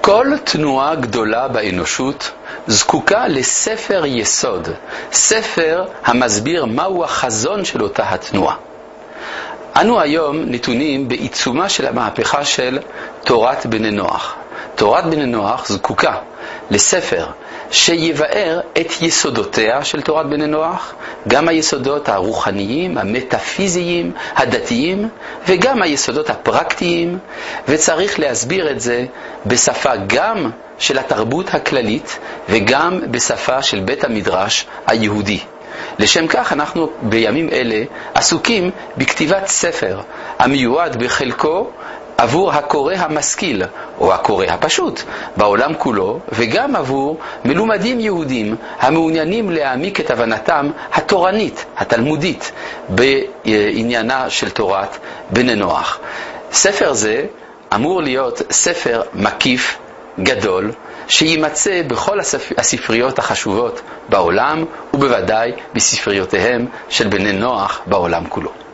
כל תנועה גדולה באנושות זקוקה לספר יסוד, ספר המסביר מהו החזון של אותה התנועה. אנו היום נתונים בעיצומה של המהפכה של תורת בני נוח. תורת בני נוח זקוקה לספר שיבאר את יסודותיה של תורת בני נוח, גם היסודות הרוחניים, המטאפיזיים, הדתיים, וגם היסודות הפרקטיים, וצריך להסביר את זה בשפה גם של התרבות הכללית וגם בשפה של בית המדרש היהודי. לשם כך אנחנו בימים אלה עסוקים בכתיבת ספר המיועד בחלקו עבור הקורא המשכיל או הקורא הפשוט בעולם כולו, וגם עבור מלומדים יהודים המעוניינים להעמיק את הבנתם התורנית, התלמודית, בעניינה של תורת בני נוח. ספר זה אמור להיות ספר מקיף, גדול, שימצא בכל הספריות החשובות בעולם, ובוודאי בספריותיהם של בני נוח בעולם כולו.